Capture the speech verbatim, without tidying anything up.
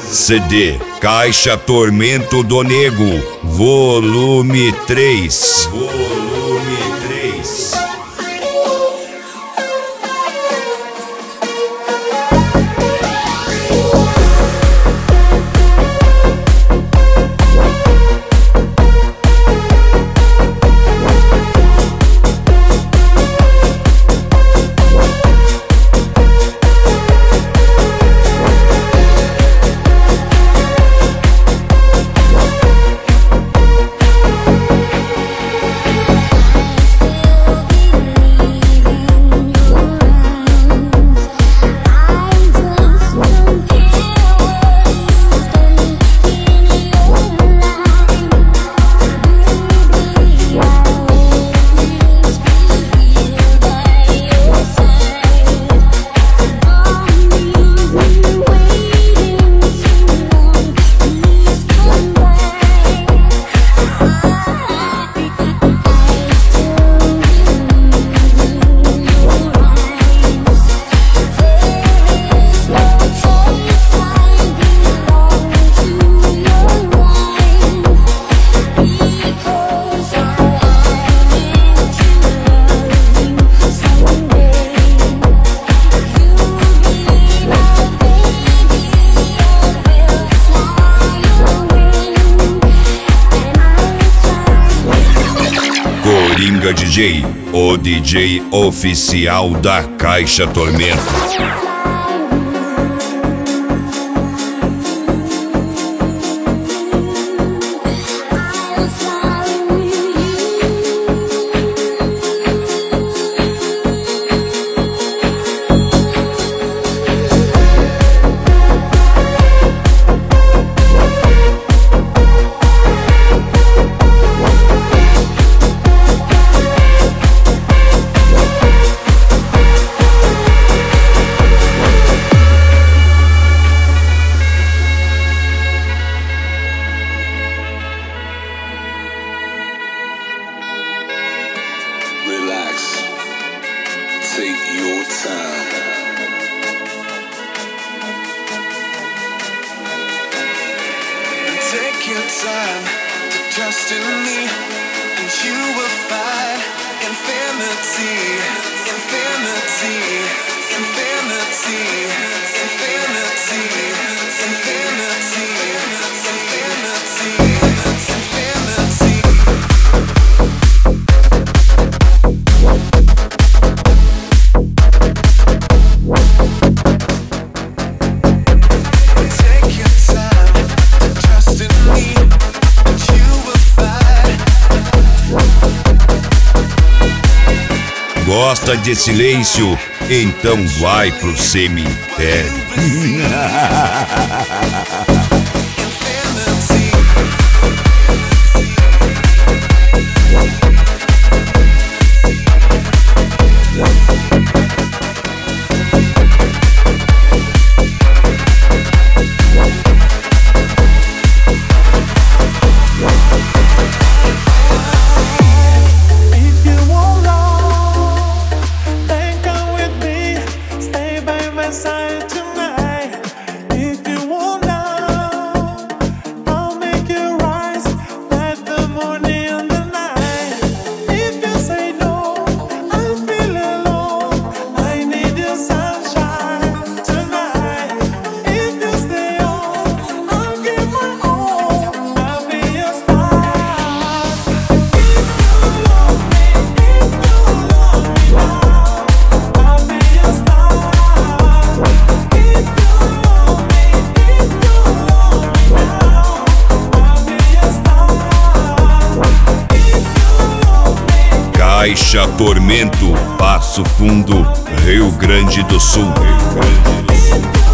C D Caixa Tormento do Nego, volume três. Volume três. Coringa D J, o D J oficial da Caixa Tormento. Relax, take your time. Take your time to trust in me, and you will find infinity, infinity, infinity, infinity, infinity, infinity, infinity. Gosta de silêncio? Então vai pro cemitério. Caixa Tormento, Passo Fundo, Rio Grande do Sul. Rio Grande do Sul.